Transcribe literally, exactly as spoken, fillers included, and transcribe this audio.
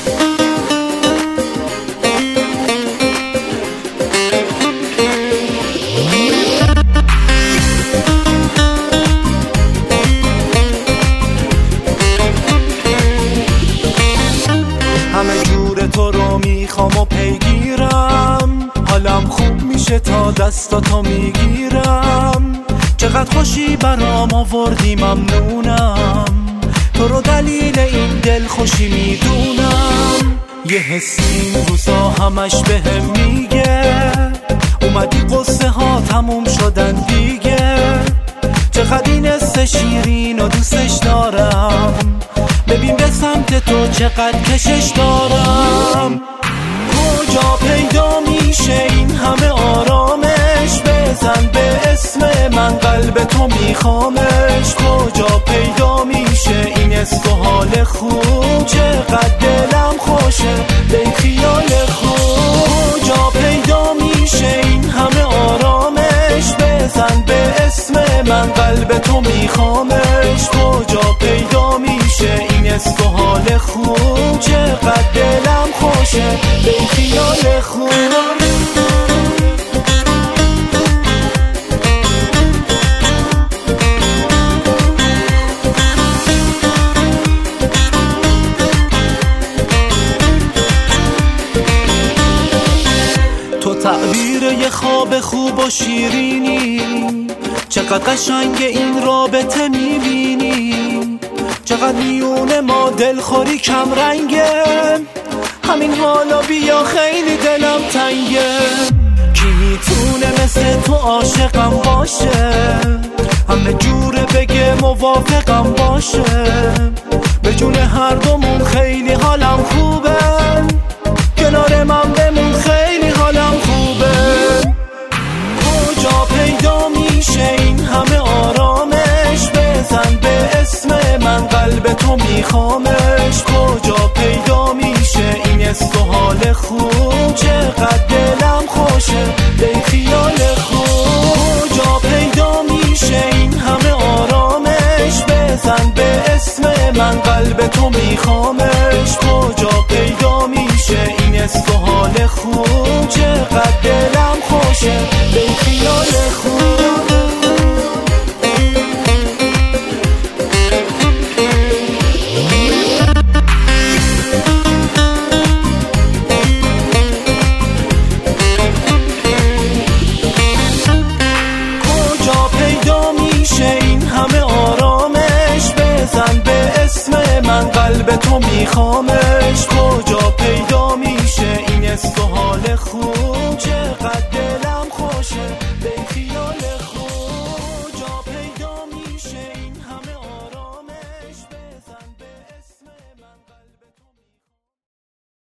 همه جور تو رو میخوام و پیگیرم، حالم خوب میشه تا دستاتو میگیرم. چقدر خوشی برام آوردی ممنونم، تو رو دلیل این دل خوشی میدونم. یه حسی این روزا همش بهم میگه اومدی قصه ها تموم شدن دیگه. چقدر این حس شیرین و دوستش دارم، ببین به سمت تو چقدر کشش دارم. کجا پیدا میشه این همه آرامش؟ بزن به اسم من قلب تو میخوامش. کجا پیدا میشه این حس و حال خوب؟ چقدر دلم خوشه به این خیال خوب. کجا پیدا میشه این همه آرامش؟ بزن به اسم من قلب تو میخوامش. کجا پیدا میشه این حس و حال خوب؟ چقدر دلم خوشه به این خیال خوب. تو تعبیر یه خواب خوب و شیرینی، چقدر قشنگ این رابطه میبینی. چقدر میونه ما دلخوری کم رنگه، همین حالا بیا خیلی دلم تنگه. کی میتونه مثل تو عاشقم باشه؟ همه جوره بگه موافقم باشه. به جون هر دومون خیلی حالم خوبه، کنار من بمون خیلی حالم خوبه. کجا پیدا میشه این همه آرامش؟ بزن به اسم من قلب تو میخوامش. کجا پیدا میشه این حس و حال خوب؟ چقدر دلم خوشه به این خیال خوب. کجا پیدا میشه این همه آرامش؟ بزن به اسم من قلب تو میخوامش. کجا پیدا میشه این حس و حال خوب؟ چقدر دلم خوشه به این خیال خوب. قلب تو میخوامش.